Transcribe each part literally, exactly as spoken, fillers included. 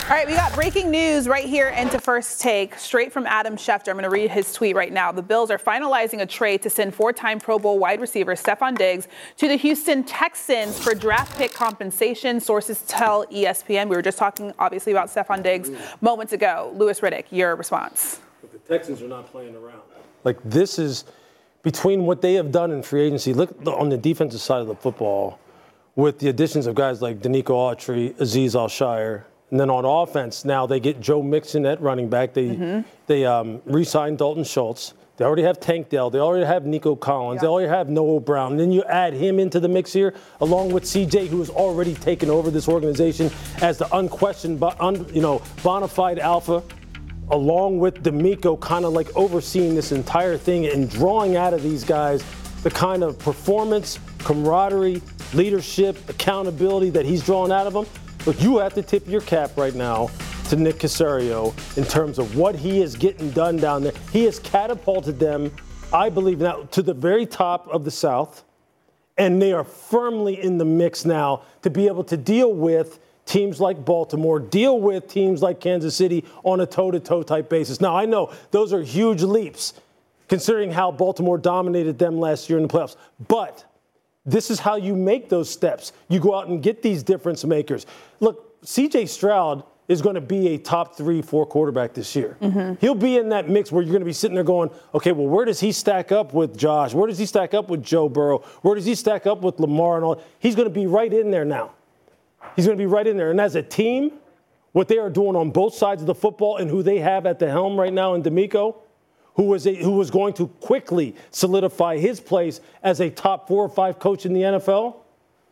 All right, we got breaking news right here into First Take, straight from Adam Schefter. I'm going to read his tweet right now. The Bills are finalizing a trade to send four-time Pro Bowl wide receiver Stefon Diggs to the Houston Texans for draft pick compensation. Sources tell E S P N. We were just talking, obviously, about Stefon Diggs moments ago. Louis Riddick, your response. But the Texans are not playing around. Like, this is between what they have done in free agency. Look on the defensive side of the football with the additions of guys like Danico Autry, Azeez Al-Shire. And then on offense, now they get Joe Mixon at running back. They mm-hmm. they um, re-signed Dalton Schultz. They already have Tank Dell. They already have Nico Collins. Yeah. They already have Noah Brown. And then you add him into the mix here, along with C J, who has already taken over this organization as the unquestioned, you know, bona fide alpha, along with D'Amico kind of like overseeing this entire thing and drawing out of these guys the kind of performance, camaraderie, leadership, accountability that he's drawn out of them. But you have to tip your cap right now to Nick Caserio in terms of what he is getting done down there. He has catapulted them, I believe, now to the very top of the South, and they are firmly in the mix now to be able to deal with teams like Baltimore, deal with teams like Kansas City on a toe-to-toe type basis. Now, I know those are huge leaps considering how Baltimore dominated them last year in the playoffs, but this is how you make those steps. You go out and get these difference makers. Look, C J Stroud is going to be a top three, four quarterback this year. Mm-hmm. He'll be in that mix where you're going to be sitting there going, okay, well, where does he stack up with Josh? Where does he stack up with Joe Burrow? Where does he stack up with Lamar and all? He's going to be right in there now. He's going to be right in there. And as a team, what they are doing on both sides of the football and who they have at the helm right now in D'Amico, who was a, who was going to quickly solidify his place as a top four or five coach in the N F L,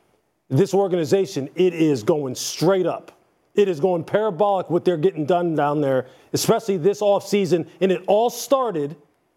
this organization, it is going straight up. It is going parabolic what they're getting done down there, especially this offseason. And it all started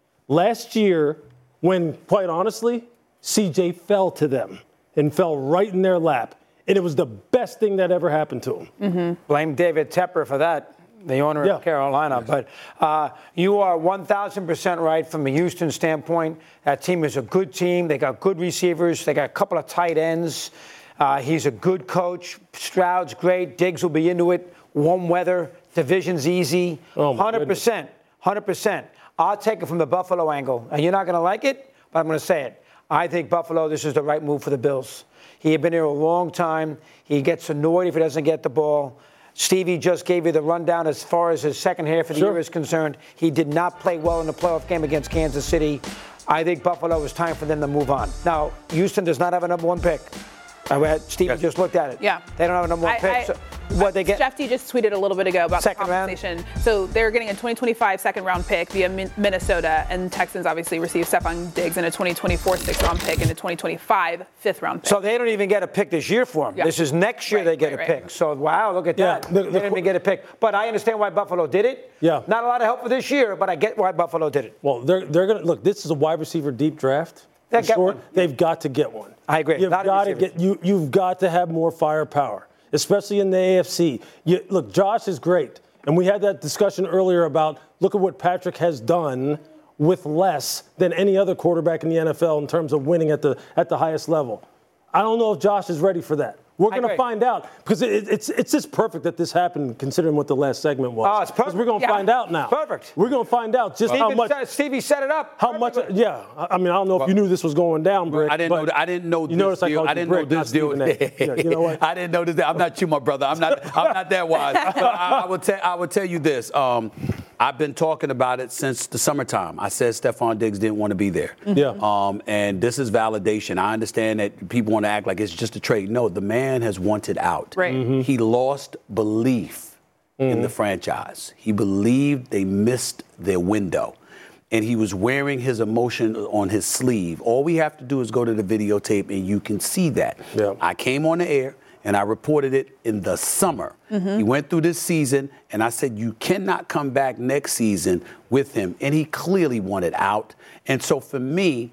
last year when, quite honestly, C J fell to them and fell right in their lap. And it was the best thing that ever happened to him. Mm-hmm. Blame David Tepper for that, the owner yeah. of Carolina. Yes. But uh, you are one thousand percent right from a Houston standpoint. That team is a good team. They got good receivers. They got a couple of tight ends. Uh, he's a good coach. Stroud's great. Diggs will be into it. Warm weather. Division's easy. Oh one hundred percent. Goodness. one hundred percent. I'll take it from the Buffalo angle. And you're not going to like it, but I'm going to say it. I think Buffalo, this is the right move for the Bills. He had been here a long time. He gets annoyed if he doesn't get the ball. Stevie just gave you the rundown as far as his second half of the sure. year is concerned. He did not play well in the playoff game against Kansas City. I think Buffalo, it's time for them to move on. Now, Houston does not have a number one pick. I read, Stevie yes. just looked at it. Yeah. They don't have a number one I, pick. I, so what they get? Shefty just tweeted a little bit ago about second the compensation. Round. So they're getting a twenty twenty-five second round pick via Min- Minnesota, and Texans obviously received Stefon Diggs and a twenty twenty-four sixth round pick and a twenty twenty-five fifth round pick. So they don't even get a pick this year for him. Yeah. This is next year right, they get right, a pick. Right. So wow, look at yeah, that. The, the, they didn't even get a pick. But I understand why Buffalo did it. Yeah. Not a lot of help for this year, but I get why Buffalo did it. Well, they're they're gonna look. This is a wide receiver deep draft. They get one. They've got to get one. I agree. You've got to get you. You've got to have more firepower, especially in the A F C. You, look, Josh is great, and we had that discussion earlier about look at what Patrick has done with less than any other quarterback in the N F L in terms of winning at the at the highest level. I don't know if Josh is ready for that. We're going to find out because it, it's it's just perfect that this happened considering what the last segment was. Oh, it's perfect. We're going to yeah. find out now. Perfect. We're going to find out just well, how much. Said, Stevie set it up. How much? Yeah. I mean, I don't know if well, you knew this was going down, Brick. I didn't know. I didn't know you this deal. I, I didn't Brick, know this deal. yeah, you know what? I didn't know this. I'm not you, my brother. I'm not. I'm not that wise. But I, I would tell. I would tell you this. Um, I've been talking about it since the summertime. I said Stefon Diggs didn't want to be there. Yeah. Um, and this is validation. I understand that people want to act like it's just a trade. No, the man has wanted out. Right. Mm-hmm. He lost belief mm-hmm. in the franchise. He believed they missed their window. And he was wearing his emotion on his sleeve. All we have to do is go to the videotape and you can see that. Yeah. I came on the air and I reported it in the summer. Mm-hmm. He went through this season and I said, you cannot come back next season with him. And he clearly wanted out. And so for me,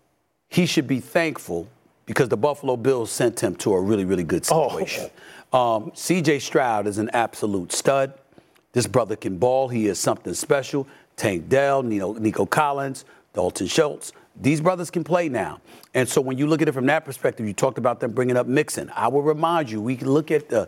he should be thankful because the Buffalo Bills sent him to a really, really good situation. Oh. Um, C J Stroud is an absolute stud. This brother can ball. He is something special. Tank Dell, Nico, Nico Collins, Dalton Schultz. These brothers can play now. And so when you look at it from that perspective, you talked about them bringing up Mixon. I will remind you, we can look at the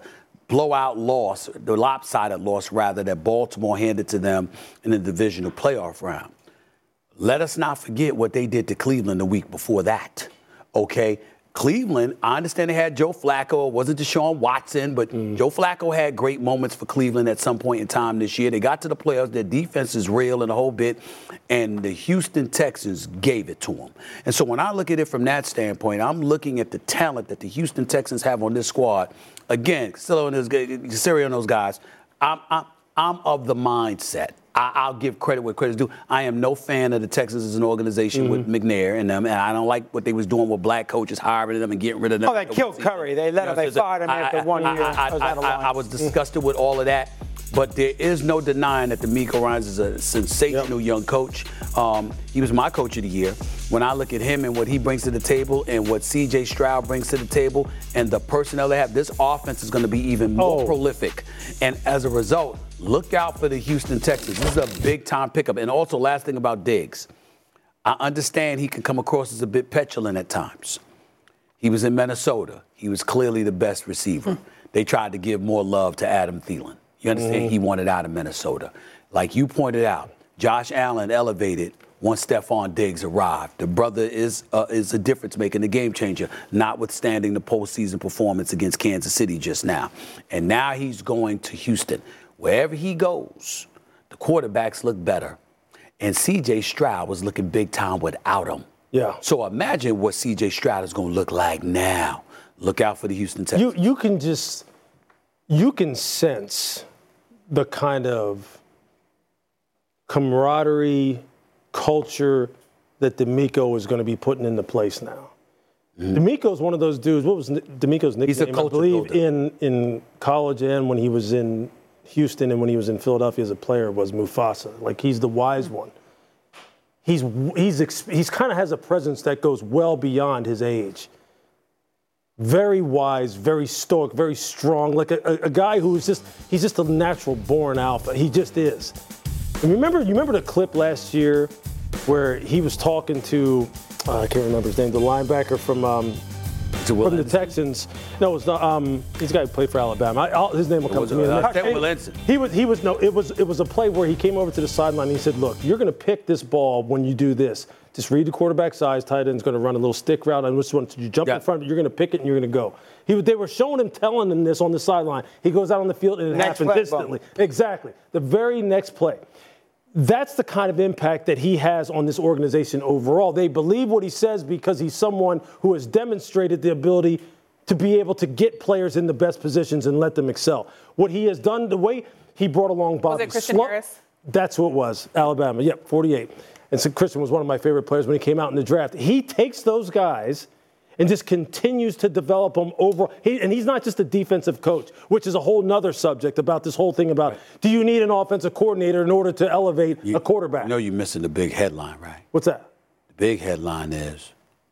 blowout loss, the lopsided loss, rather, that Baltimore handed to them in the divisional playoff round. Let us not forget what they did to Cleveland the week before that, okay? Cleveland, I understand they had Joe Flacco. It wasn't Deshaun Watson, but mm. Joe Flacco had great moments for Cleveland at some point in time this year. They got to the playoffs. Their defense is real and a whole bit, and the Houston Texans gave it to them. And so when I look at it from that standpoint, I'm looking at the talent that the Houston Texans have on this squad. Again, still on those, on those guys, I'm, I'm, I'm of the mindset. I, I'll give credit where credit's due. I am no fan of the Texans as an organization mm-hmm. with McNair and them, and I don't like what they was doing with black coaches, hiring them and getting rid of them. Oh, they killed Curry. They let him. They fired him after one I, year. I, I, I, I, I was disgusted with all of that. But there is no denying that DeMeco Ryans is a sensational yep. young coach. Um, he was my coach of the year. When I look at him and what he brings to the table and what C J Stroud brings to the table and the personnel they have, this offense is going to be even more oh. prolific. And as a result, look out for the Houston Texans. This is a big-time pickup. And also, last thing about Diggs, I understand he can come across as a bit petulant at times. He was in Minnesota. He was clearly the best receiver. Hmm. They tried to give more love to Adam Thielen. You understand? Mm-hmm. He wanted out of Minnesota. Like you pointed out, Josh Allen elevated once Stephon Diggs arrived. The brother is uh, is a difference maker, the game changer, notwithstanding the postseason performance against Kansas City just now. And now he's going to Houston. Wherever he goes, the quarterbacks look better. And C J Stroud was looking big time without him. Yeah. So imagine what C J Stroud is going to look like now. Look out for the Houston Texans. You, you can just, you can sense the kind of camaraderie, culture that DeMeco is going to be putting into place now. Mm-hmm. DeMeco's one of those dudes. What was DeMeco's nickname? He's a culture I believe builder. in in college and when he was in Houston and when he was in Philadelphia as a player was Mufasa. Like he's the wise one. He's he's he's kind of has a presence that goes well beyond his age. Very wise, very stoic, very strong, like a, a, a guy who's just, he's just a natural born alpha. He just is. And remember, you remember the clip last year where he was talking to, uh, I can't remember his name, the linebacker from um, from the Texans. No, it's not. Um, he's a guy who played for Alabama. I, I'll, his name will come to me. Uh, he was, he was, no, it was, it was a play where he came over to the sideline and he said, look, you're going to pick this ball when you do this. Just read the quarterback size. Tight end's going to run a little stick route. And which one? You jump yeah. in front of it, you're going to pick it, and you're going to go. He, they were showing him, telling him this on the sideline. He goes out on the field, and it next happens instantly. Ball. Exactly. The very next play. That's the kind of impact that he has on this organization overall. They believe what he says because he's someone who has demonstrated the ability to be able to get players in the best positions and let them excel. What he has done, the way he brought along Bobby Was it Christian Slump, Harris? That's who it was, Alabama. Yep, forty-eight. And so Christian was one of my favorite players when he came out in the draft. He takes those guys and just continues to develop them over. He, and he's not just a defensive coach, which is a whole nother subject about this whole thing about right. do you need an offensive coordinator in order to elevate you, a quarterback? You know you're missing the big headline, right? What's that? The big headline is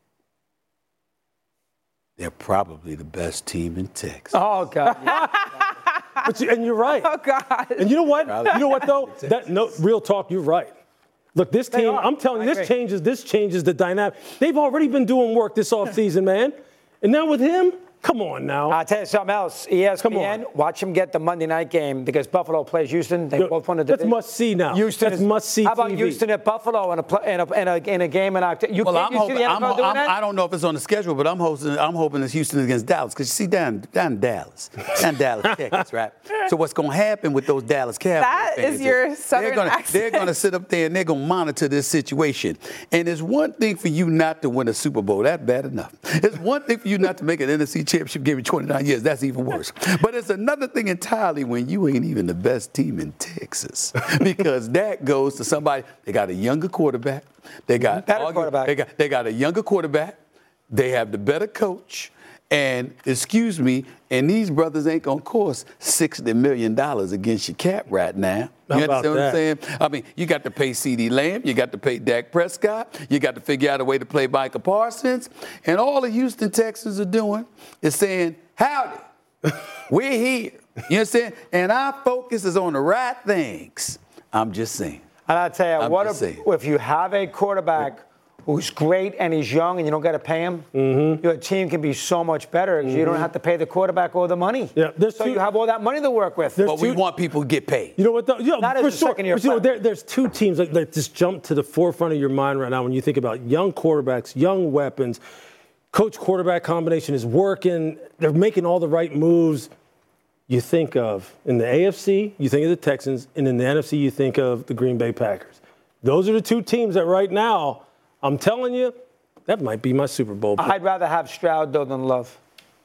they're probably the best team in Texas. Oh, God. but you, and you're right. Oh, God. And you know what? You know what, though? That, no, real talk, you're right. Look, this They team, are. I'm telling you, I this agree. changes, this changes the dynamic. They've already been doing work this offseason, man. And now with him, come on now. I'll tell you something else. E S P N, Come on. watch him get the Monday night game because Buffalo plays Houston. They Yo, both won the that's division. must-see now. Houston That's is, must-see How about T V. Houston at Buffalo in a, pl- in a, in a, in a game in October? You Well, can't I'm you see hoping, the N F L I'm, doing I'm, that? I don't know if it's on the schedule, but I'm hoping, I'm hoping it's Houston against Dallas. Because you see, down, down in Dallas, down in Dallas, Texas, right? So what's going to happen with those Dallas Cowboys That fans is your southern they're gonna, accent. They're going to sit up there and they're going to monitor this situation. And it's one thing for you not to win a Super Bowl. That's bad enough. It's one thing for you not to make an N F C championship game in twenty-nine years. That's even worse. But it's another thing entirely when you ain't even the best team in Texas. Because that goes to somebody, they got a younger quarterback. They got, Better argue, quarterback. They got, they got a younger quarterback. They have the better coach. And, excuse me, and these brothers ain't going to cost sixty million dollars against your cap right now. How You about understand what I'm that? saying? I mean, you got to pay CeeDee Lamb. You got to pay Dak Prescott. You got to figure out a way to play Micah Parsons. And all the Houston Texans are doing is saying, howdy, we're here. You understand? And our focus is on the right things. I'm just saying. And I tell you, I'm what just if, saying. if you have a quarterback who's great and he's young and you don't got to pay him, mm-hmm. your team can be so much better because mm-hmm. you don't have to pay the quarterback all the money. Yeah, so two, you have all that money to work with. But we want people to get paid. You know what? Though? Yeah, Not for as a sure. second year But, you know, there, there's two teams that, that just jump to the forefront of your mind right now when you think about young quarterbacks, young weapons. Coach quarterback combination is working. They're making all the right moves. You think of, in the A F C, you think of the Texans, and in the N F C, you think of the Green Bay Packers. Those are the two teams that right now, I'm telling you, that might be my Super Bowl pick. I'd rather have Stroud, though, than Love.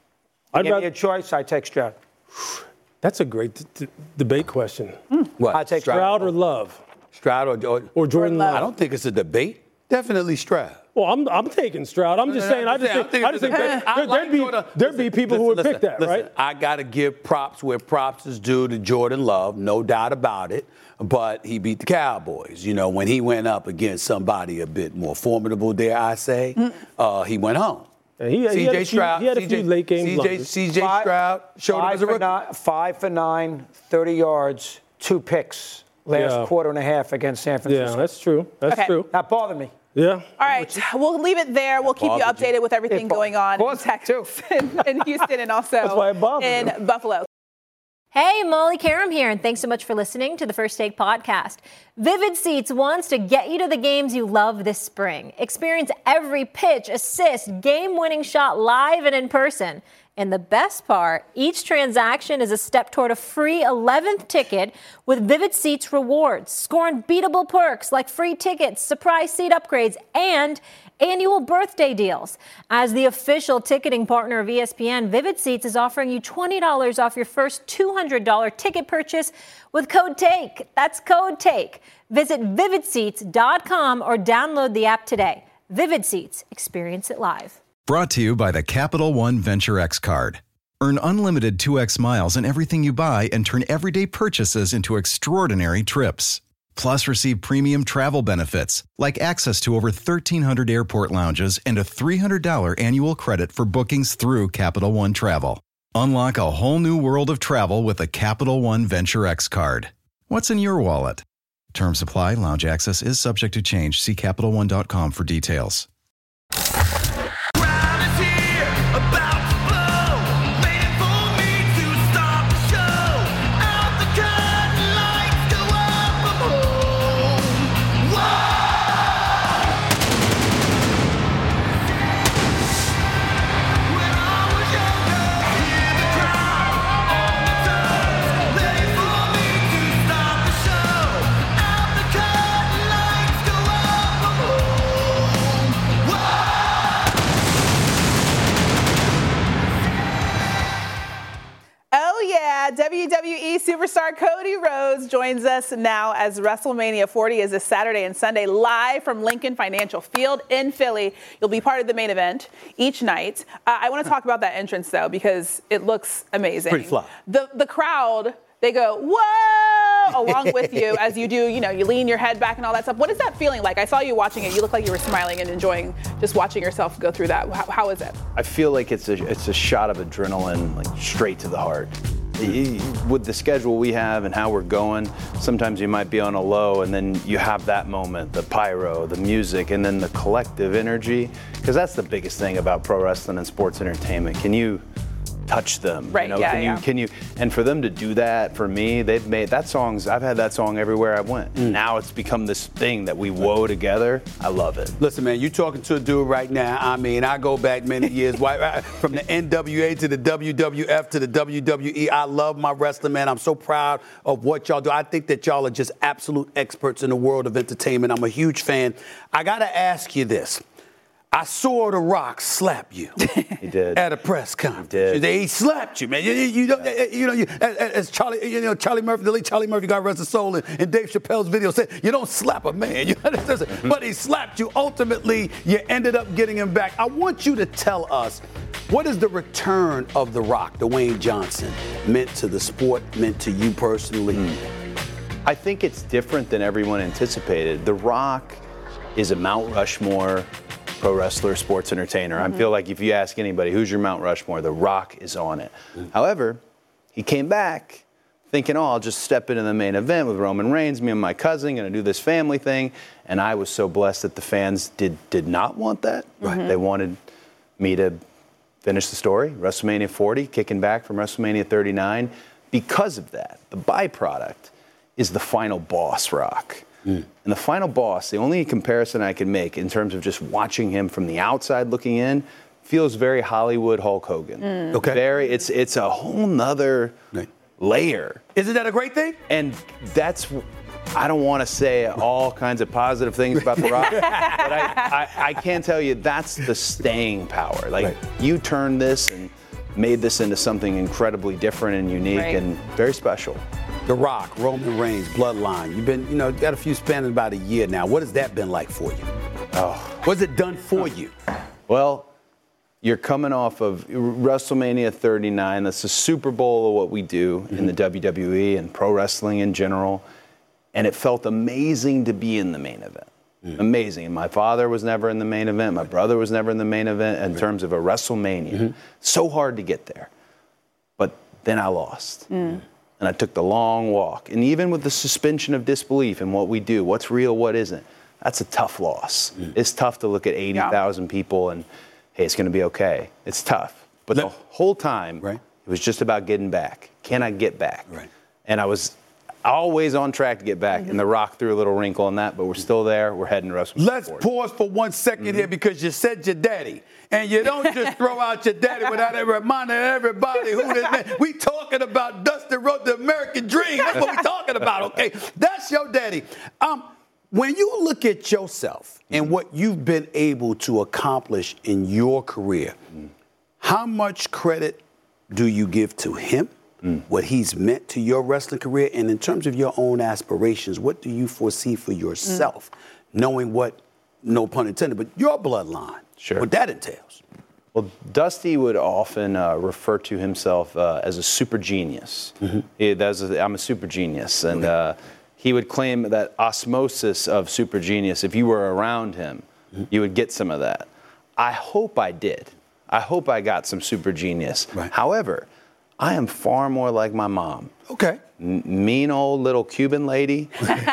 I'd Give rather, me a choice, I take Stroud. That's a great d- d- debate question. What? I take Stroud, Stroud or Love? Stroud or, or, or Jordan Love? I don't think it's a debate. Definitely Stroud. Well, I'm I'm taking Stroud. I'm just saying. I just think, I just think there, there, there'd be there'd be people who would pick that, right? I got to give props where props is due to Jordan Love, no doubt about it. But he beat the Cowboys. You know, when he went up against somebody a bit more formidable, dare I say, mm. uh, he went home. And he, C J Stroud, he had a C J, few late game C J, C J Stroud showed him as a rookie. Nine, five for nine, thirty yards, two picks last yeah. quarter and a half against San Francisco. Yeah, that's true. That's okay. true. That bothered me. Yeah. All right. We'll leave it there. We'll keep you updated with everything going on in Texas and in Houston and also in Buffalo. Hey, Molly Karam here, and thanks so much for listening to the First Take podcast. Vivid Seats wants to get you to the games you love this spring. Experience every pitch, assist, game-winning shot live and in person. And the best part, each transaction is a step toward a free eleventh ticket with Vivid Seats rewards. Score unbeatable perks like free tickets, surprise seat upgrades, and annual birthday deals. As the official ticketing partner of E S P N, Vivid Seats is offering you twenty dollars off your first two hundred dollars ticket purchase with code TAKE. That's code TAKE. Visit vivid seats dot com or download the app today. Vivid Seats. Experience it live. Brought to you by the Capital One Venture X card. Earn unlimited two X miles on everything you buy and turn everyday purchases into extraordinary trips. Plus, receive premium travel benefits like access to over thirteen hundred airport lounges and a three hundred dollars annual credit for bookings through Capital One Travel. Unlock a whole new world of travel with the Capital One Venture X card. What's in your wallet? Terms apply. Lounge access is subject to change. See Capital One dot com for details. W W E superstar Cody Rhodes joins us now as WrestleMania forty is this Saturday and Sunday live from Lincoln Financial Field in Philly. You'll be part of the main event each night. Uh, I want to talk about that entrance, though, because it looks amazing. Pretty fly. The, the crowd, they go, whoa, along with you as you do, you know, you lean your head back and all that stuff. What is that feeling like? I saw you watching it. You look like you were smiling and enjoying just watching yourself go through that. How, how is it? I feel like it's a, it's a shot of adrenaline, like straight to the heart. With the schedule we have and how we're going, sometimes you might be on a low and then you have that moment, the pyro, the music, and then the collective energy, because that's the biggest thing about pro wrestling and sports entertainment. Can you touch them? Right, you know, yeah, can yeah. you, can you, and for them to do that, for me, they've made, that song's, I've had that song everywhere I went. Mm. Now it's become this thing that we wove together. I love it. Listen, man, you talking to a dude right now. I mean, I go back many years, from the N W A to the W W F to the W W E. I love my wrestling, man. I'm so proud of what y'all do. I think that y'all are just absolute experts in the world of entertainment. I'm a huge fan. I got to ask you this. I saw The Rock slap you. He did. At a press conference. He did. He slapped you, man. You, you, you know, you know you, as Charlie, you know, Charlie Murphy, the late Charlie Murphy, God rest his soul, in, in Dave Chappelle's video said, you don't slap a man. You understand? Mm-hmm. But he slapped you. Ultimately, you ended up getting him back. I want you to tell us, what is the return of The Rock, Dwayne Johnson, meant to the sport, meant to you personally? Mm. I think it's different than everyone anticipated. The Rock is a Mount Rushmore pro wrestler, sports entertainer. Mm-hmm. I feel like if you ask anybody, who's your Mount Rushmore, The Rock is on it. Mm-hmm. However, he came back thinking, oh, I'll just step into the main event with Roman Reigns, me and my cousin, going to do this family thing. And I was so blessed that the fans did did not want that. Right. They wanted me to finish the story, WrestleMania forty, kicking back from WrestleMania thirty-nine. Because of that, the byproduct is the final boss, Rock. Mm. And the final boss, the only comparison I can make in terms of just watching him from the outside looking in, feels very Hollywood Hulk Hogan. Mm. Okay. Very, it's it's a whole nother right. layer. Isn't that a great thing? And that's, I don't want to say all kinds of positive things about The Rock, but I, I, I can tell you that's the staying power. Like, right. you turned this and made this into something incredibly different and unique right. and very special. The Rock, Roman Reigns, Bloodline. You've been, you know, got a few spanning about a year now. What has that been like for you? Oh, what's it done for you? Well, you're coming off of WrestleMania thirty-nine. That's the Super Bowl of what we do mm-hmm. in the W W E and pro wrestling in general. And it felt amazing to be in the main event. Mm-hmm. Amazing. And my father was never in the main event. My brother was never in the main event in right. terms of a WrestleMania. Mm-hmm. So hard to get there. But then I lost. Mm. And I took the long walk. And even with the suspension of disbelief in what we do, what's real, what isn't, that's a tough loss. Mm. It's tough to look at eighty thousand yeah. people and, hey, it's going to be okay. It's tough. But Let, the whole time, right. it was just about getting back. Can I get back? Right. And I was always on track to get back. Mm-hmm. And The Rock threw a little wrinkle on that, but we're still there. We're heading to WrestleMania. Let's pause for one second mm-hmm. here because you said your daddy. And you don't just throw out your daddy without ever reminding everybody who this man. We talking about Dusty Rhodes, the American Dream. That's what we talking about, okay? That's your daddy. Um, when you look at yourself and what you've been able to accomplish in your career, mm. how much credit do you give to him, mm. what he's meant to your wrestling career, and in terms of your own aspirations, what do you foresee for yourself, mm. knowing what, no pun intended, but your bloodline? Sure. What that entails. Well, Dusty would often uh, refer to himself uh, as a super genius. Mm-hmm. He, that's a, I'm a super genius. And okay. uh, he would claim that osmosis of super genius, if you were around him, mm-hmm. you would get some of that. I hope I did. I hope I got some super genius. Right. However, I am far more like my mom. Okay. M- mean old little Cuban lady,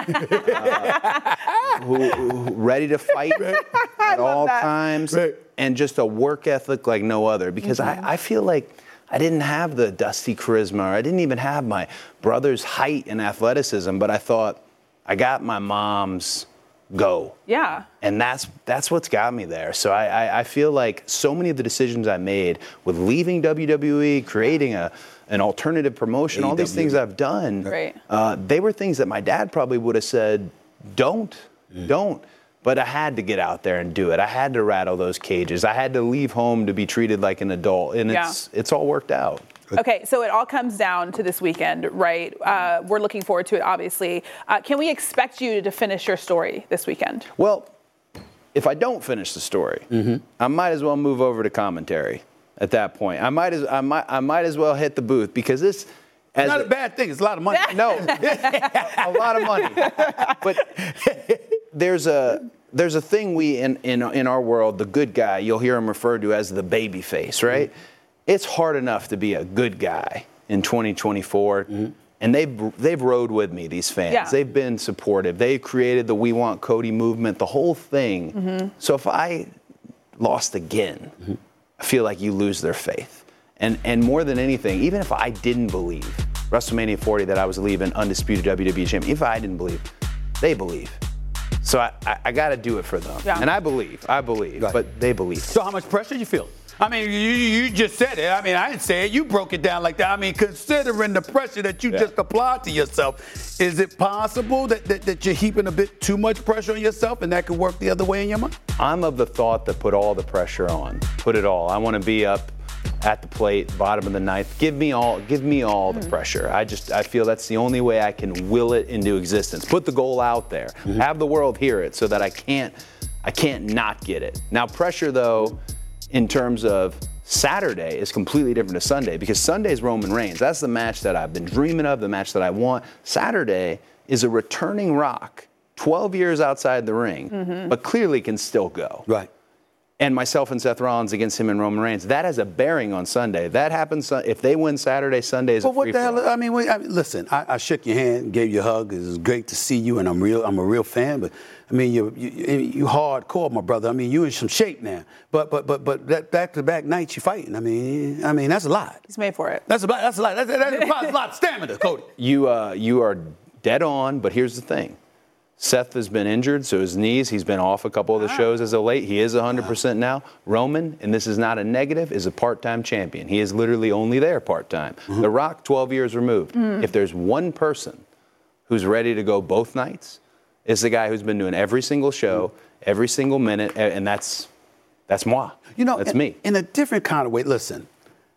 uh, who, who ready to fight at all that. times, right. and just a work ethic like no other. Because mm-hmm. I, I feel like I didn't have the Dusty charisma, or I didn't even have my brother's height and athleticism, but I thought I got my mom's go. Yeah. And that's that's what's got me there. So I, I, I feel like so many of the decisions I made with leaving W W E, creating a an alternative promotion, A E W. All these things I've done, right. uh, they were things that my dad probably would have said, don't, mm. don't. But I had to get out there and do it. I had to rattle those cages. I had to leave home to be treated like an adult. And yeah. it's it's all worked out. Okay, so it all comes down to this weekend, right? Uh, we're looking forward to it, obviously. Uh, can we expect you to finish your story this weekend? Well, if I don't finish the story, mm-hmm. I might as well move over to commentary at that point. I might as I might I might as well hit the booth because this. It's not a, a bad thing. It's a lot of money. No, a lot of money. But there's a there's a thing we in in in our world, the good guy. You'll hear him referred to as the baby face, right? Mm-hmm. It's hard enough to be a good guy in twenty twenty-four, mm-hmm. and they've they've rode with me. These fans, yeah. they've been supportive. They created the We Want Cody movement, the whole thing. Mm-hmm. So if I lost again, mm-hmm. I feel like you lose their faith. And and more than anything, even if I didn't believe WrestleMania forty that I was leaving undisputed W W E champion, if I didn't believe, they believe. So I I, I got to do it for them. Yeah. And I believe, I believe, right. but they believe. So how much pressure you feel? I mean, you you just said it. I mean, I didn't say it. You broke it down like that. I mean, considering the pressure that you yeah. just applied to yourself, is it possible that, that, that you're heaping a bit too much pressure on yourself and that could work the other way in your mind? I'm of the thought that put all the pressure on. Put it all. I want to be up at the plate, bottom of the ninth. Give me all, give me all mm. the pressure. I just, I feel that's the only way I can will it into existence. Put the goal out there. Mm-hmm. Have the world hear it so that I can't, I can't not get it. Now, pressure though, in terms of Saturday is completely different to Sunday because Sunday's Roman Reigns. That's the match that I've been dreaming of, the match that I want. Saturday is a returning Rock, twelve years outside the ring, mm-hmm. but clearly can still go. Right. and myself and Seth Rollins against him and Roman Reigns. That has a bearing on Sunday. That happens if they win Saturday. Sunday is well, a what free the hell? for all. I mean, wait, I mean, listen. I, I shook your hand, gave you a hug. It was great to see you, and I'm real. I'm a real fan. But I mean, you you, you hardcore, my brother. I mean, you in some shape now. But but but but that back-to-back nights you fighting. I mean, I mean that's a lot. He's made for it. That's a lot. That's a lot. That, that, that requires a lot of stamina, Cody. You uh, you are dead on. But here's the thing. Seth has been injured, so his knees, he's been off a couple of the shows as of late. He is one hundred percent now. Roman, and this is not a negative, is a part-time champion. He is literally only there part-time. Mm-hmm. The Rock, twelve years removed. Mm. If there's one person who's ready to go both nights, it's the guy who's been doing every single show, mm. every single minute, and that's that's moi. You know, that's in, me. In a different kind of way. Listen,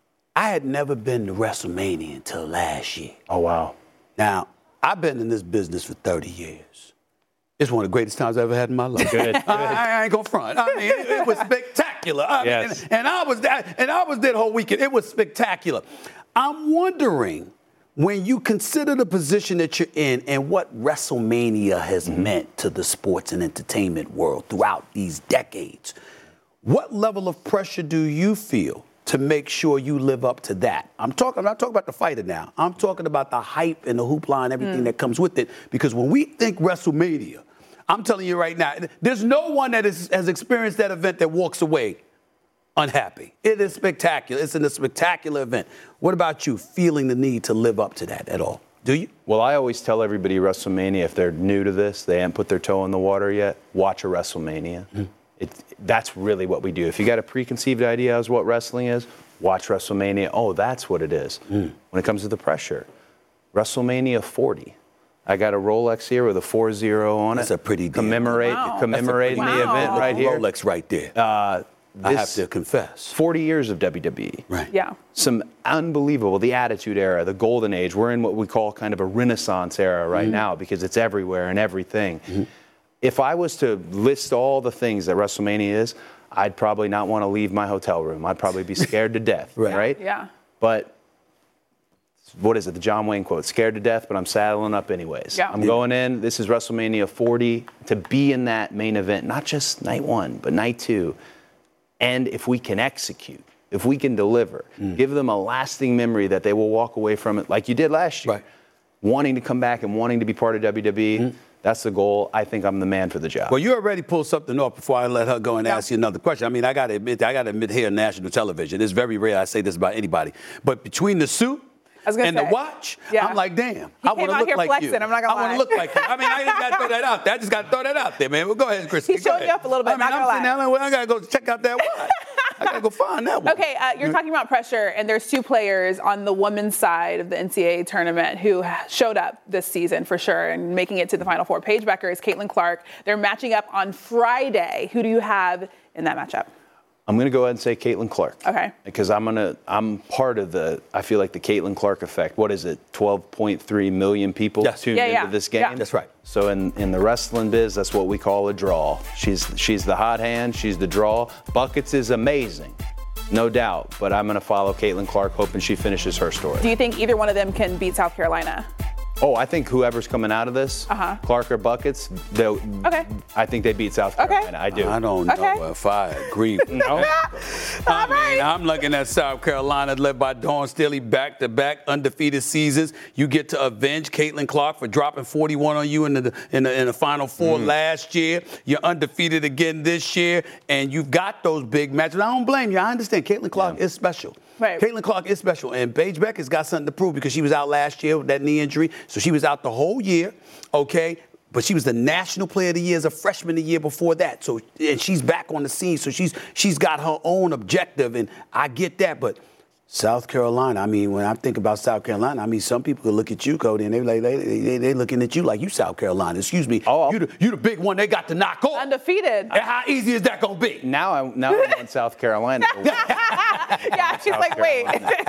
I had never been to WrestleMania until last year. Oh, wow. Now, I've been in this business for thirty years. It's one of the greatest times I've ever had in my life. Good. good. I, I ain't gonna front. I mean, it, it was spectacular. I yes. mean, and, and I was and I was there the whole weekend. It was spectacular. I'm wondering, when you consider the position that you're in and what WrestleMania has mm-hmm. meant to the sports and entertainment world throughout these decades, what level of pressure do you feel to make sure you live up to that? I'm talking. I'm not talking about the fighter now. I'm talking about the hype and the hoopla and everything mm. that comes with it. Because when we think WrestleMania, I'm telling you right now, there's no one that is, has experienced that event that walks away unhappy. It is spectacular. It's a spectacular event. What about you, feeling the need to live up to that at all? Do you? Well, I always tell everybody WrestleMania, if they're new to this, they haven't put their toe in the water yet, watch a WrestleMania. Mm. It, that's really what we do. If you got a preconceived idea as what wrestling is, watch WrestleMania. Oh, that's what it is. Mm. When it comes to the pressure, WrestleMania forty. I got a Rolex here with a four zero on that's it. That's a pretty deal. Commemorate, wow. Commemorating pretty the wow. event right here. Rolex right there. Uh, I have to confess. forty years of W W E. Right. Yeah. Some unbelievable, the Attitude Era, the Golden Age. We're in what we call kind of a Renaissance era right mm. now because it's everywhere and everything. Mm-hmm. If I was to list all the things that WrestleMania is, I'd probably not want to leave my hotel room. I'd probably be scared to death, right. right? Yeah. But what is it, the John Wayne quote? Scared to death, but I'm saddling up anyways. Yeah. I'm going in. This is WrestleMania forty. To be in that main event, not just night one, but night two. And if we can execute, if we can deliver, mm. give them a lasting memory that they will walk away from it like you did last year. Right. Wanting to come back and wanting to be part of W W E. Mm. That's the goal. I think I'm the man for the job. Well, you already pulled something off before I let her go and yeah. ask you another question. I mean, I got to admit, I got to admit here on national television, it's very rare I say this about anybody. But between the suit and say, the watch, yeah. I'm like, damn, he I want to look like flexing, you. I'm not gonna I want to look like you. I mean, I just got to throw that out there. I just got to throw that out there, man. Well, go ahead, Chris. He's showing you up a little bit. I mean, not I'm gonna sitting down there. I got to go check out that watch. I got to go find that one. Okay, uh, you're talking about pressure, and there's two players on the women's side of the N C double A tournament who showed up this season for sure and making it to the Final Four. Paige Becker is Caitlin Clark. They're matching up on Friday. Who do you have in that matchup? I'm going to go ahead and say Caitlin Clark. Okay. Because I'm going to, I'm part of the, I feel like the Caitlin Clark effect. What is it? twelve point three million people yes. tuned yeah, into yeah. this game? Yeah. That's right. So in, in the wrestling biz, that's what we call a draw. She's, she's the hot hand. She's the draw. Buckets is amazing. No doubt. But I'm going to follow Caitlin Clark, hoping she finishes her story. Do you think either one of them can beat South Carolina? Oh, I think whoever's coming out of this, uh-huh. Clark or Buckets, they'll. Okay. I think they beat South Carolina. Okay. I do. I don't okay. know if I agree. No. I mean, right. I'm looking at South Carolina led by Dawn Staley, back-to-back undefeated seasons. You get to avenge Caitlin Clark for dropping forty-one on you in the in the, in the Final Four mm. last year. You're undefeated again this year, and you've got those big matches. I don't blame you. I understand. Caitlin Clark yeah. is special. Right. Caitlin Clark is special, and Paige Becker's got something to prove because she was out last year with that knee injury, so she was out the whole year, okay? But she was the National Player of the Year as a freshman the year before that, so and she's back on the scene, so she's she's got her own objective, and I get that, but South Carolina, I mean, when I think about South Carolina, I mean, some people could look at you, Cody, and they like they they they looking at you like you South Carolina. Excuse me, oh, you the, you the big one they got to knock off. Undefeated. And how easy is that gonna be? Now I now I'm in South Carolina. Yeah, she's South like, wait.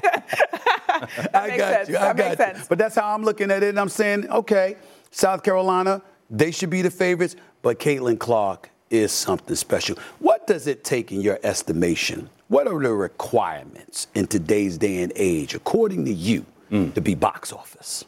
I got sense. you. I that got makes you. sense. But that's how I'm looking at it, and I'm saying, okay, South Carolina, they should be the favorites, but Caitlin Clark is something special. What does it take in your estimation? What are the requirements in today's day and age, according to you, mm. to be box office?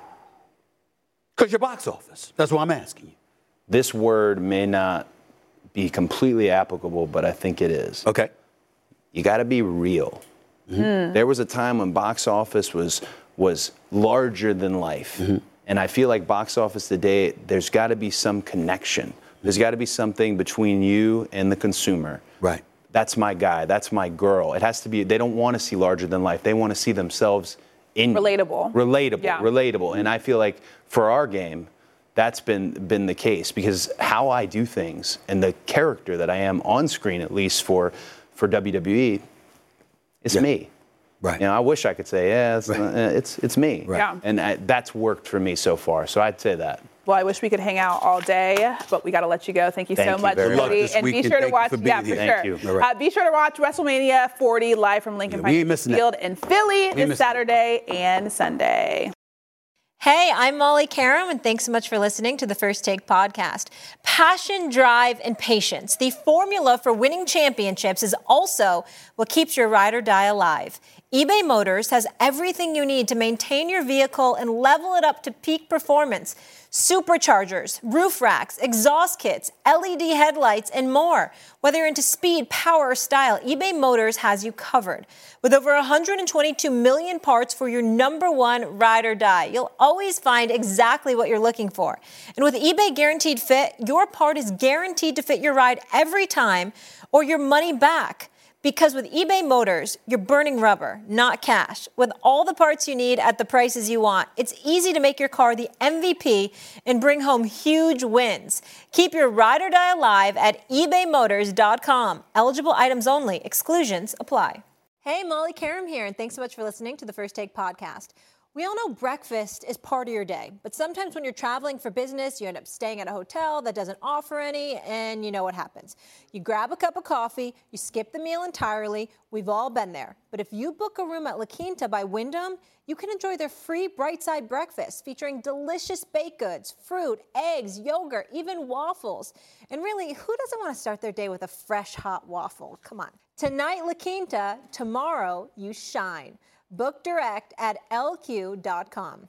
Because you're box office. That's what I'm asking you. This word may not be completely applicable, but I think it is. Okay. You got to be real. Mm-hmm. There was a time when box office was was larger than life. Mm-hmm. And I feel like box office today, there's got to be some connection. There's got to be something between you and the consumer. Right. That's my guy. That's my girl. It has to be, they don't want to see larger than life. They want to see themselves in relatable. Relatable. Yeah. Relatable. And I feel like for our game, that's been been the case, because how I do things and the character that I am on screen, at least for for W W E, it's yeah. me. Right. You know, I wish I could say, yeah, it's right. uh, it's, it's me. Right. Yeah. And I, that's worked for me so far. So I'd say that. Well, I wish we could hang out all day, but we got to let you go. Thank you Thank so you much, very Cody. much. And be Weekend, sure to thank you watch. for being Yeah, for here. sure. Thank you. Uh, be sure to watch WrestleMania forty live from Lincoln Yeah, we ain't Financial missing Field that. in Philly ain't this missing Saturday and Sunday. Hey, I'm Molly Karam, and thanks so much for listening to the First Take podcast. Passion, drive, and patience. The formula for winning championships is also what keeps your ride or die alive. eBay Motors has everything you need to maintain your vehicle and level it up to peak performance. Superchargers, roof racks, exhaust kits, L E D headlights, and more. Whether you're into speed, power, or style, eBay Motors has you covered. With over one hundred twenty-two million parts for your number one ride or die, you'll always find exactly what you're looking for. And with eBay Guaranteed Fit, your part is guaranteed to fit your ride every time or your money back. Because with eBay Motors, you're burning rubber, not cash. With all the parts you need at the prices you want, it's easy to make your car the M V P and bring home huge wins. Keep your ride or die alive at ebay motors dot com. Eligible items only. Exclusions apply. Hey, Molly Karam here, and thanks so much for listening to the First Take podcast. We all know breakfast is part of your day, but sometimes when you're traveling for business, you end up staying at a hotel that doesn't offer any, and you know what happens. You grab a cup of coffee, you skip the meal entirely. We've all been there. But if you book a room at La Quinta by Wyndham, you can enjoy their free Bright Side breakfast featuring delicious baked goods, fruit, eggs, yogurt, even waffles. And really, who doesn't want to start their day with a fresh, hot waffle? Come on. Tonight, La Quinta. Tomorrow, you shine. Book direct at L Q dot com.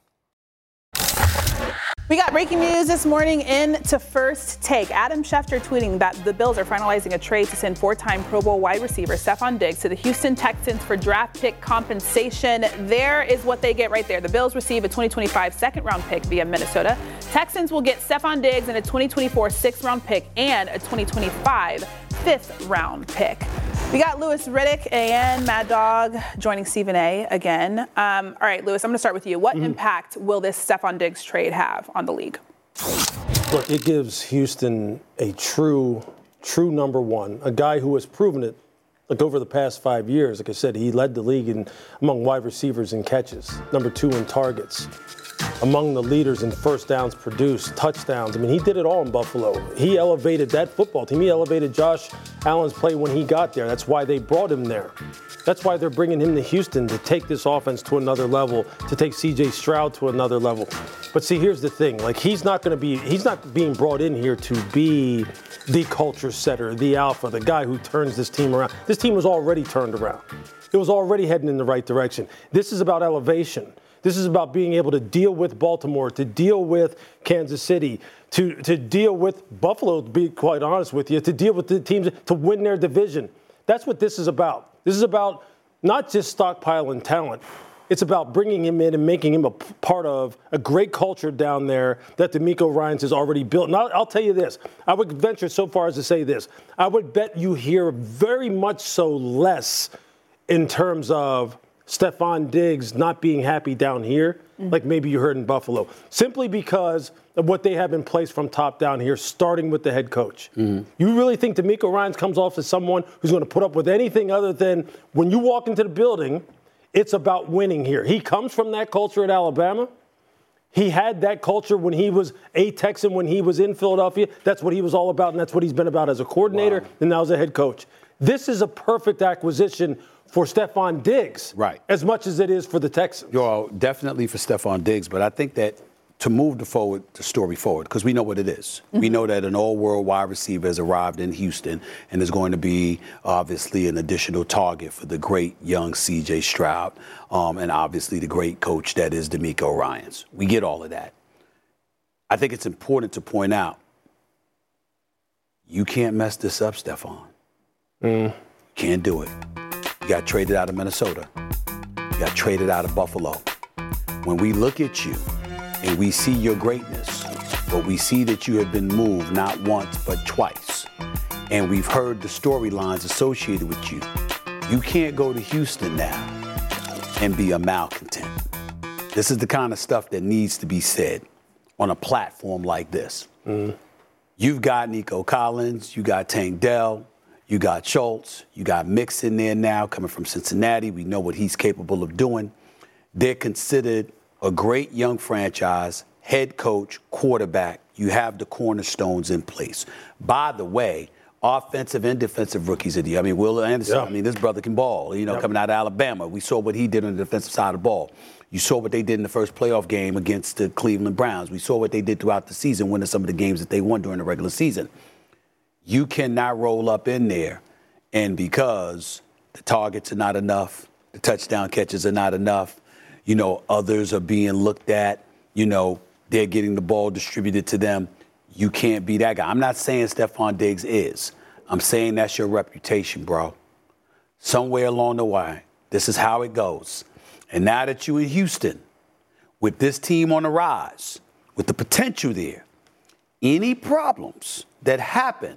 We got breaking news this morning into First Take. Adam Schefter tweeting that the Bills are finalizing a trade to send four-time Pro Bowl wide receiver Stefon Diggs to the Houston Texans for draft pick compensation. There is what they get right there. The Bills receive a twenty twenty-five second-round pick via Minnesota. Texans will get Stefon Diggs and a twenty twenty-four sixth-round pick and a twenty twenty-five fifth-round pick. We got Louis Riddick and Mad Dog joining Stephen A. again. Um, all right, Louis, I'm going to start with you. What mm-hmm. impact will this Stefon Diggs trade have on the league? Look, it gives Houston a true, true number one, a guy who has proven it. Like over the past five years, like I said, he led the league in among wide receivers in catches, number two in targets, among the leaders in first downs produced, touchdowns. I mean, he did it all in Buffalo. He elevated that football team. He elevated Josh Allen's play when he got there. That's why they brought him there. That's why they're bringing him to Houston, to take this offense to another level, to take C J Stroud to another level. But see, here's the thing. Like, he's not going to be, he's not being brought in here to be the culture setter, the alpha, the guy who turns this team around. This team was already turned around. It was already heading in the right direction. This is about elevation. This is about being able to deal with Baltimore, to deal with Kansas City, to, to deal with Buffalo, to be quite honest with you, to deal with the teams, to win their division. That's what this is about. This is about not just stockpiling talent. It's about bringing him in and making him a part of a great culture down there that D'Amico Ryans has already built. And I'll, I'll tell you this. I would venture so far as to say this. I would bet you hear very much so less in terms of Stefon Diggs not being happy down here, mm-hmm. like maybe you heard in Buffalo, simply because of what they have in place from top down here, starting with the head coach. Mm-hmm. You really think D'Amico Ryans comes off as someone who's going to put up with anything other than when you walk into the building, it's about winning here. He comes from that culture at Alabama. He had that culture when he was a Texan, when he was in Philadelphia. That's what he was all about, and that's what he's been about as a coordinator wow. and now as a head coach. This is a perfect acquisition for Stefon Diggs, right? As much as it is for the Texans. Yo, definitely for Stefon Diggs, but I think that to move the forward, the story forward, because we know what it is. Mm-hmm. We know that an all-world wide receiver has arrived in Houston and is going to be obviously an additional target for the great young C J Stroud, um, and obviously the great coach that is D'Amico Ryans. We get all of that. I think it's important to point out You can't mess this up, Stephon. Mm. Can't do it. You got traded out of Minnesota. You got traded out of Buffalo. When we look at you and we see your greatness, but we see that you have been moved not once but twice, and we've heard the storylines associated with you, you can't go to Houston now and be a malcontent. This is the kind of stuff that needs to be said on a platform like this. Mm. You've got Nico Collins, you got Tank Dell, you got Schultz, you got Mixon there now coming from Cincinnati. We know what he's capable of doing. They're considered a great young franchise, head coach, quarterback. You have the cornerstones in place. By the way, offensive and defensive rookies of the year. I mean, Will Anderson, Yeah. I mean, this brother can ball, you know, Yep. coming out of Alabama. We saw what he did on the defensive side of the ball. You saw what they did in the first playoff game against the Cleveland Browns. We saw what they did throughout the season, winning some of the games that they won during the regular season. You cannot roll up in there, and because the targets are not enough, the touchdown catches are not enough, you know, others are being looked at, you know, they're getting the ball distributed to them. You can't be that guy. I'm not saying Stephon Diggs is. I'm saying that's your reputation, bro. Somewhere along the way, this is how it goes. And now that you're in Houston, with this team on the rise, with the potential there, any problems that happen,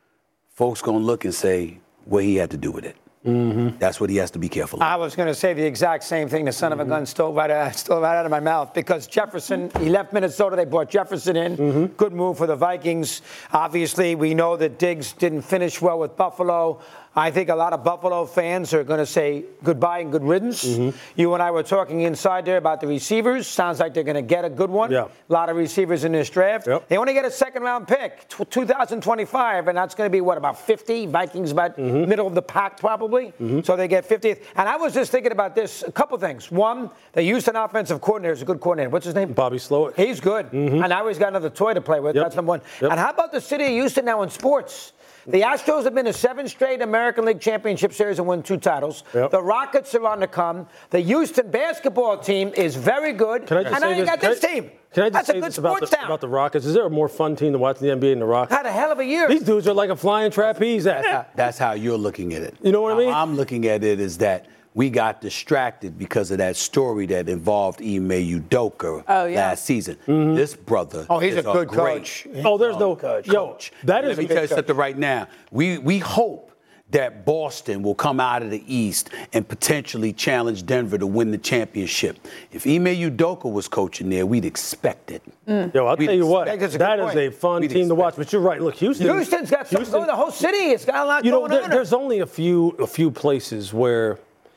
folks going to look and say what he had to do with it. Mm-hmm. That's what he has to be careful of. I was going to say the exact same thing. The son Mm-hmm. of a gun stole right, out, stole right out of my mouth because Jefferson, he left Minnesota. They brought Jefferson in. Mm-hmm. Good move for the Vikings. Obviously, we know that Diggs didn't finish well with Buffalo. I think a lot of Buffalo fans are going to say goodbye and good riddance. Mm-hmm. You and I were talking inside there about the receivers. Sounds like they're going to get a good one. Yeah. A lot of receivers in this draft. Yep. They only get a second-round pick, two thousand twenty-five, and that's going to be, what, about fifty? Vikings about Mm-hmm. middle of the pack probably. Mm-hmm. So they get fiftieth. And I was just thinking about this, a couple things. One, the Houston offensive coordinator is a good coordinator. What's his name? Bobby Slowick. He's good. Mm-hmm. And now he's got another toy to play with. Yep. That's number one. Yep. And how about the city of Houston now in sports? The Astros have been to seven straight American League Championship Series and won two titles. Yep. The Rockets are on the come. The Houston basketball team is very good. Can I just and say now you this? got Can this I- team. Can I just That's say a good this about sports the, town. about the Rockets? Is there a more fun team to watch in the N B A than the Rockets? Had a hell of a year. These dudes are like a flying trapeze act. That's how you're looking at it. You know what I mean? How I'm looking at it is that we got distracted because of that story that involved Ime Udoka Oh, yeah. last season. Mm-hmm. This brother Oh, he's is a good great coach. Oh, there's no coach. Yo, coach. that Let is me a tell you good something right now. We we hope that Boston will come out of the East and potentially challenge Denver to win the championship. If Ime Udoka was coaching there, we'd expect it. Yo, I'll We'd tell you what, expect- That's a good that is point. a fun We'd team to expect watch. But you're right. Look, Houston. Houston's got something Houston- going. The whole city, it's got a lot You know, going there, on. there's only a few a few places where,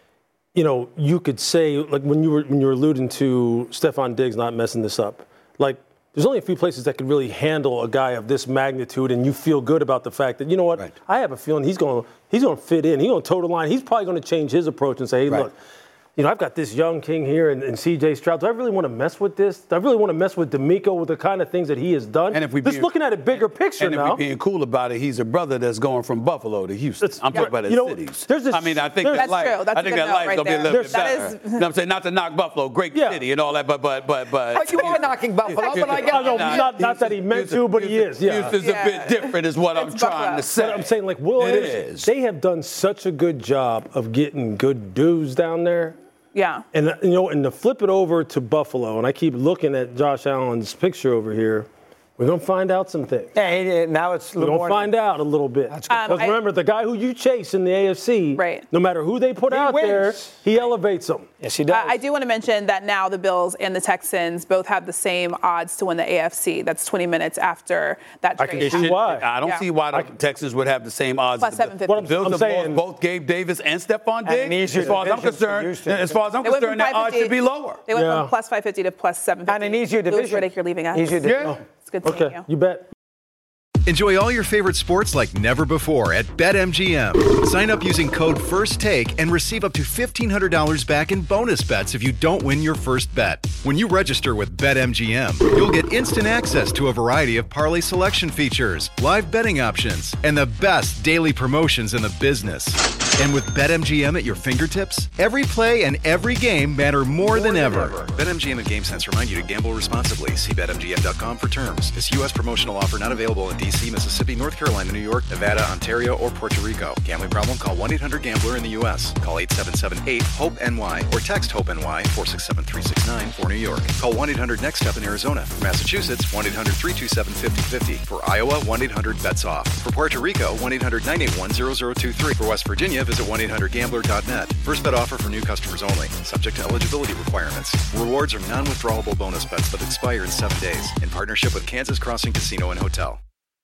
you know, you could say, like when you were when you were alluding to Stephon Diggs not messing this up, like there's only a few places that could really handle a guy of this magnitude, and you feel good about the fact that, you know what, Right. I have a feeling he's going he's going to fit in. He's going to toe the line. He's probably going to change his approach and say, hey, Right. look. You know, I've got this young king here and, and C J Stroud. Do I really want to mess with this? Do I really want to mess with D'Amico with the kind of things that he has done? And if we just being- looking at a bigger picture and now. if we're being cool about it, he's a brother that's going from Buffalo to Houston. It's- I'm talking about you his know, cities. there's this- I mean, I think there's- that That's life, true. That's I a think good that note life's right gonna be a there. little bit That better. is- You know what I'm saying? Not to knock Buffalo, great Yeah. city and all that, but but but but. Oh, you are knocking Buffalo, but I got I know, not, not that he meant to, but he is. Yeah. Houston's Yeah. a bit different, is what I'm It's trying Buffalo. to say. But I'm saying, like, Will It Anderson, is. they have done such a good job of getting good dudes down there. Yeah. And, uh, you know, and to flip it over to Buffalo, and I keep looking at Josh Allen's picture over here, we're going to find out some things. Hey, now it's a We're little going more. to find out a little bit. That's good. Um, Because I- remember, the guy who you chase in the A F C, Right. no matter who they put He out there, wins. he elevates them. Yes, he does. Uh, I do want to mention that now the Bills and the Texans both have the same odds to win the A F C. That's twenty minutes after that I trade. can see happened. why. I don't Yeah. see why the Texans would have the same odds. Plus The- seven fifty. The What I'm- Bills I'm have saying- lost both Gabe Davis and Stephon And an Diggs. easier As far as I'm division for concerned, Houston. as far as I'm They went concerned, from that odds should be lower. They went Yeah. from plus five fifty to plus seven fifty. And an easier Louis division. Riddick, you're leaving us. Easier division. Yeah. It's good seeing Okay, you. you bet. Enjoy all your favorite sports like never before at BetMGM. Sign up using code FIRSTTAKE and receive up to fifteen hundred dollars back in bonus bets if you don't win your first bet. When you register with BetMGM, you'll get instant access to a variety of parlay selection features, live betting options, and the best daily promotions in the business. And with BetMGM at your fingertips, every play and every game matter more than ever. BetMGM and GameSense remind you to gamble responsibly. See Bet M G M dot com for terms. This U S promotional offer not available in D C, Mississippi, North Carolina, New York, Nevada, Ontario, or Puerto Rico. Gambling problem? Call one eight hundred gambler in the U S. Call eight seven seven eight hope N Y or text HOPE-NY four six seven three six nine for New York. Call one eight hundred next step in Arizona. For Massachusetts, one eight hundred three two seven five zero five zero. For Iowa, one eight hundred bets off. For Puerto Rico, one eight hundred nine eight one zero zero two three. For West Virginia, visit one eight hundred gambler dot net. First bet offer for new customers only. Subject to eligibility requirements. Rewards are non-withdrawable bonus bets that expire in seven days. In partnership with Kansas Crossing Casino and Hotel.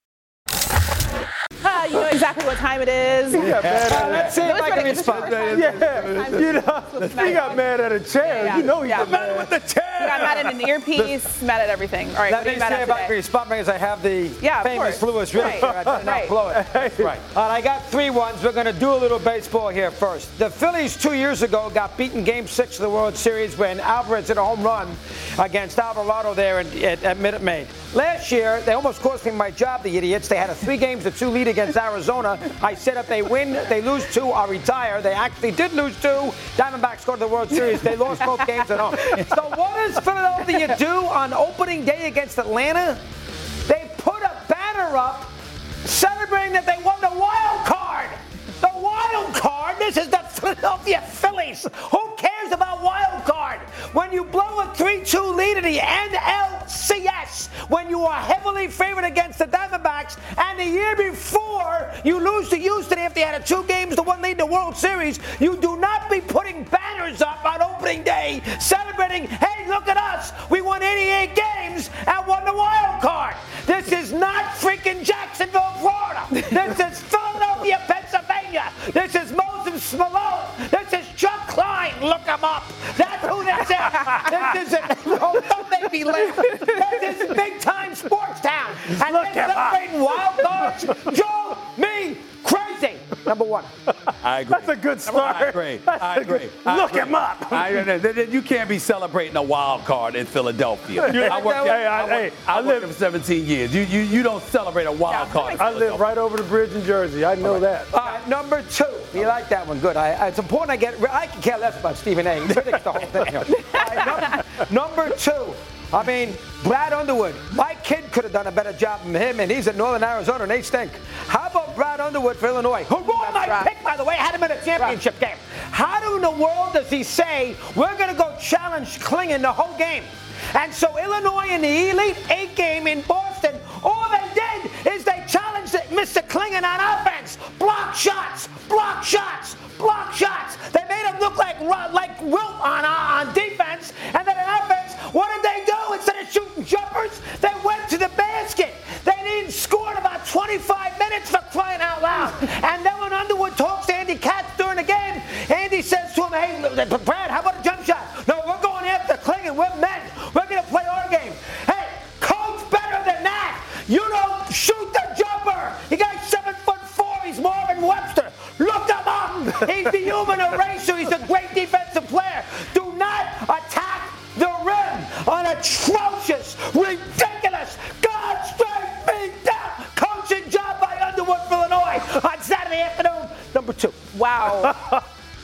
Uh, you know exactly what time it is. Yeah, man. Uh, let's see if I can respond. Yeah, you know, he got mad at a chair. Yeah, you know he yeah. got mad with the chair. He got mad at an earpiece, mad at everything. All right, Let what are me you mad see at if I can today? respond because I have the Yeah, of famous course. Lewis Ritter. Right. I did not Right. blow it. Right. All right, I got three ones. We're going to do a little baseball here first. The Phillies two years ago got beaten Game Six of the World Series when Alvarez hit a home run against Alvarado there in, at, at Minute Maid. Last year, they almost cost me my job, the idiots. They had a three games to two lead against Arizona. I said if they win, they lose two, I'll retire. They actually did lose two. Diamondbacks go to the World Series. They lost both games at home. So what does Philadelphia do on opening day against Atlanta? They put a banner up celebrating that they won the wild card. The wild card? This is the Philadelphia Phillies. Who cares about wild card? When you blow a three two lead in the N L C S, when you are heavily favored against the Diamondbacks, and the year before you lose to Houston after you had a two games to one lead in the World Series, you do not be putting banners up on opening day celebrating, hey, look at us. We won eighty-eight games and won the wild card. This is not freaking Jacksonville, Florida. This is Philadelphia, Pennsylvania. This is Moses Malone. This is Chuck Klein. Look him up. That's who this is. This is a, no, don't make me laugh. This is big time sports town. And Look they're him up. celebrating wild cards. Joe, me, crazy. Number one. I agree. That's a good start. I agree. That's I a good- agree. I Look agree. him up. I, you can't be celebrating a wild card in Philadelphia. You I like worked that? there, Hey, I- I, worked, hey, I I worked live- there for seventeen years. You, you, you don't celebrate a wild Yeah, card. I live right over the bridge in Jersey. I know that. All right, number two. You like that one? Good. I, it's important I get. I can care less about Stephen A. He predicts the whole thing. All right, number, number two. I mean, Brad Underwood. My kid could have done a better job than him, and he's at Northern Arizona, and they stink. How about Brad Underwood for Illinois? Who won my right. pick, by the way? Had him in a championship game. How in the world does he say we're going to go challenge Klingon the whole game? And so Illinois in the Elite Eight game in Boston, all they did is they challenged Mister Klingon on offense. Block shots, block shots, block shots. They made him look like like Wilt on, on defense. And then on offense, what did they do? Instead of shooting jumpers, they went to the basket. They didn't score in about twenty-five minutes, for crying out loud. And then when Underwood talks to Andy Katz during the game, Andy says to him, hey, Brad, how about a jump shot? No, we're going after Klingon. We're men. We're going to play our game. Hey, coach better than that. You don't shoot the jumper. The guy's seven foot four. He's Marvin Webster. Look him up. He's the human eraser. He's a great defensive player. Do not attack the rim on atrocious, ridiculous, God straight beat down coaching job by Underwood for Illinois on Saturday afternoon. Number two. Wow.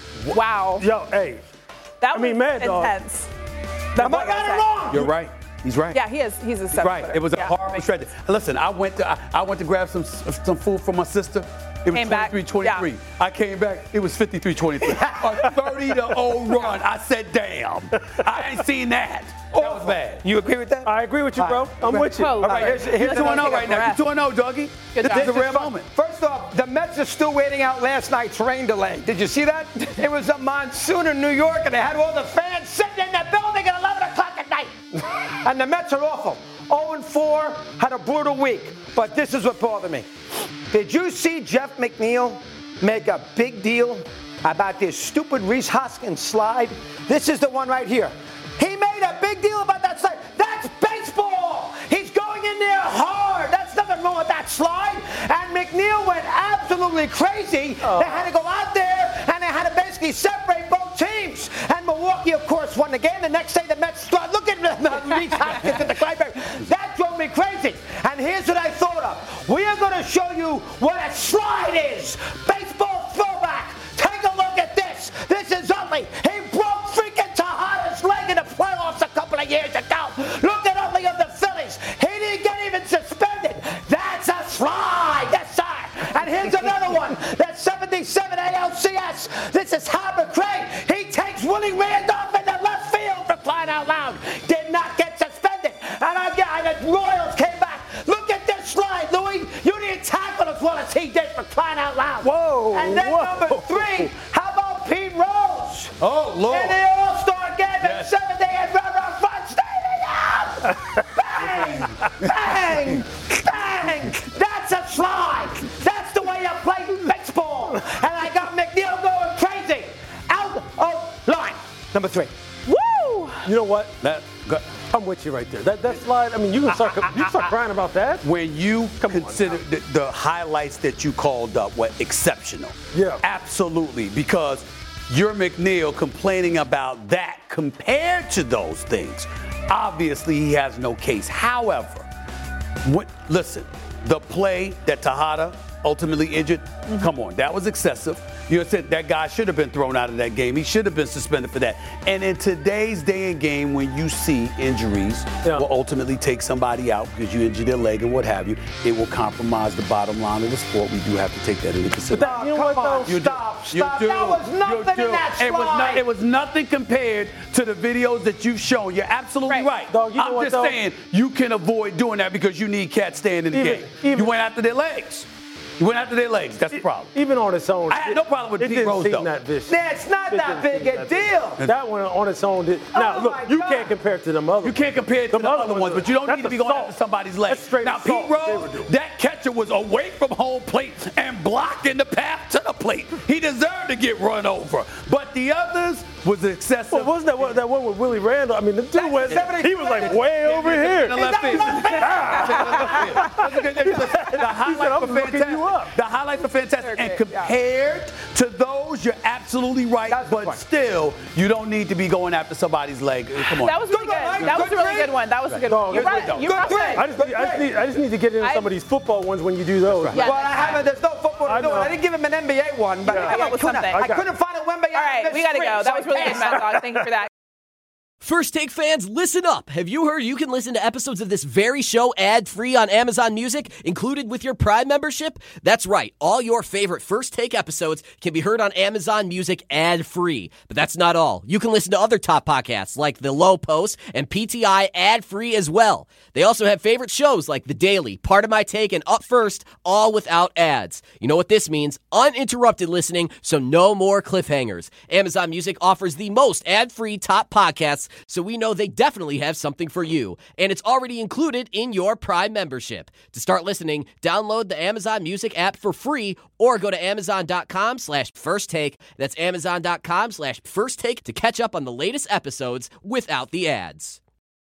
Wow. Yo, hey. That I mean, was man, dog. intense. Am I got it wrong? You're right. He's right. Yeah, he is. He's a seven Right. footer. It was a Yeah. horrible stretch. Listen, I went to I, I went to grab some some food from my sister. It was Came back, twenty-three twenty-three. yeah. I came back. It was fifty-three twenty-three. A thirty to oh run. I said, damn. I ain't seen that. That was bad. You agree with that? I agree with you, bro. I'm with you. Well, All right, here's, here's You're two and oh another right thing. now. You're two and oh, Dougie. Good This job. is a This rare fun. moment. First off, the Mets are still waiting out last night's rain delay. Did you see that? It was a monsoon in New York, and they had all the fans sitting in the building at eleven o'clock at night. And the Mets are awful. oh and four, had a brutal week. But this is what bothered me. Did you see Jeff McNeil make a big deal about this stupid Reese Hoskins slide? This is the one right here. He made a big deal about that slide. That's baseball. He's going in there hard. That's nothing wrong with that slide. And McNeil went absolutely crazy. Oh. They had to go out there and they had to basically separate both teams. And Milwaukee, of course, won the game. The next day, the Mets started looking at Reese Hoskins at the Clydeberry. That drove me crazy. And here's what I thought of. We are going to show you what a slide is. Baseball throwback. Take the Royals came back. Look at this slide, Louis. You didn't tackle as well as he did, for crying out loud. Whoa. And then whoa. number three, how about Pete Rose? Oh, Lord. In the All-Star game Yes. at seventh day at Red Rock Front Stadium. Bang, bang, bang. That's a slide. That's the way you play baseball. And I got McNeil going crazy. Out of line. Number three. Woo! You know what? That, go, I'm with you right there. That that slide. I mean, you can start. You can start crying about that. when you consider the, the highlights that you called up were exceptional. Yeah. Absolutely. Because you're McNeil complaining about that compared to those things. Obviously, he has no case. However, what, listen, the play that Tejada ultimately injured, mm-hmm. come on, that was excessive. You know, that guy should have been thrown out of that game. He should have been suspended for that. And in today's day and game, when you see injuries yeah. will ultimately take somebody out because you injured their leg and what have you, it will compromise the bottom line of the sport. We do have to take that into consideration. But that, you know what, though? You stop, You stop. do. That was nothing You in that slide. It was, not, it was nothing compared to the videos that you've shown. You're absolutely Right. right. Dog, you know I'm what, just though? saying you can avoid doing that because you need cats staying in the Even- game. even- you went after their legs. You went after their legs. That's the problem. Even on its own, I had no problem with it Pete didn't Rose, seem though. that vicious. Yeah, it's not It that didn't big seem a that vicious. deal. That one on its own did. Now, Oh, look, my you God. can't compare it to them other You can't compare it to Them the other other ones ones, are- but you don't that's need to be going assault. after somebody's legs. That's straight Now, Pete assault they were Rose, doing. that catcher was away from home plate and blocking the path to the plate. He deserved to get run over. But the others was excessive. Well, wasn't that one, that one with Willie Randall? I mean, the dude That's went, seventy- he was like way over In here. the left field. The highlights "I'm were looking you up." fantastic. The highlights were fantastic. They're And great, yeah. compared to those, you're absolutely right. That's the But point. still, you don't need to be going after somebody's leg. Come on. That was really Good good. one, That was a good really grade. good one. That was a good No, one. You good brought grade. it. You Good brought grade. it. I just, need, I, just need, I just need to get into I- some of these football ones when you do those. Yeah. Well, I haven't. There's no football I to do it. know. I didn't give him an N B A one, but Yeah. I, Come I, up with couldn't, something. I I got couldn't find a N B A. All right, we got to go. That was really good, Mad Dog. Thank you for that. First Take fans, listen up. Have you heard you can listen to episodes of this very show ad-free on Amazon Music, included with your Prime membership? That's right. All your favorite First Take episodes can be heard on Amazon Music ad-free. But that's not all. You can listen to other top podcasts like The Low Post and P T I ad-free as well. They also have favorite shows like The Daily, Part of My Take, and Up First, all without ads. You know what this means? Uninterrupted listening, so no more cliffhangers. Amazon Music offers the most ad-free top podcasts, so we know they definitely have something for you. And it's already included in your Prime membership. To start listening, download the Amazon Music app for free or go to amazon.com slash first take. That's amazon.com slash first take to catch up on the latest episodes without the ads.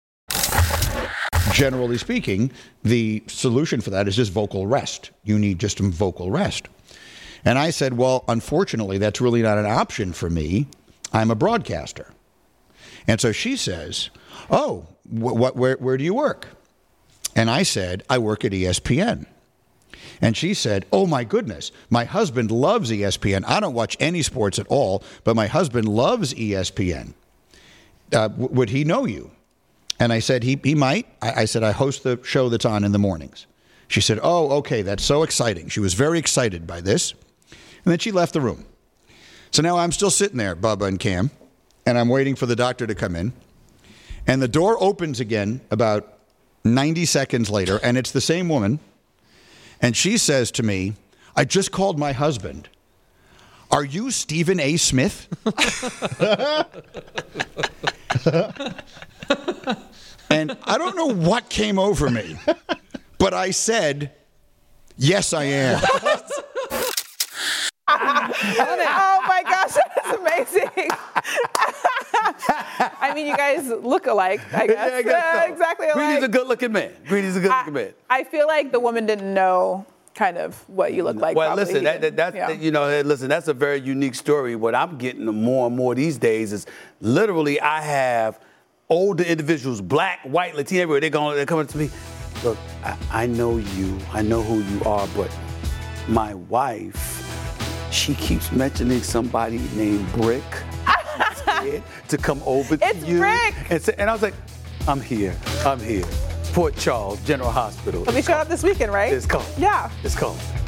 Generally speaking, the solution for that is just vocal rest. You need just some vocal rest. And I said, well, unfortunately, that's really not an option for me. I'm a broadcaster. And so she says, oh, wh- what, where, where do you work? And I said, I work at E S P N. And she said, oh, my goodness, my husband loves E S P N. I don't watch any sports at all, but my husband loves E S P N. Uh, w- would he know you? And I said, he, he might. I, I said, I host the show that's on in the mornings. She said, oh, okay, that's so exciting. She was very excited by this. And then she left the room. So now I'm still sitting there, Bubba and Cam, and I'm waiting for the doctor to come in. And the door opens again about ninety seconds later, and it's the same woman. And she says to me, I just called my husband. Are you Stephen A. Smith? And I don't know what came over me, but I said, yes, I am. Oh my gosh, that's amazing. I mean, you guys look alike, I guess. Yeah, I guess Uh, so. exactly alike. Greedy's a good-looking man. Greedy's a good-looking man. I feel like the woman didn't know kind of what you look like. Well, probably. listen, that, that, that's Yeah. you know, listen, that's a very unique story. What I'm getting more and more these days is literally I have older individuals, black, white, Latino, everywhere. They're going, they're coming to me. Look, I, I know you, I know who you are, but my wife, she keeps mentioning somebody named Brick to come over It's to you. Brick. And, say, and I was like, I'm here, I'm here. Port Charles General Hospital. He'll be showing up this weekend, right? It's coming. Yeah. It's coming.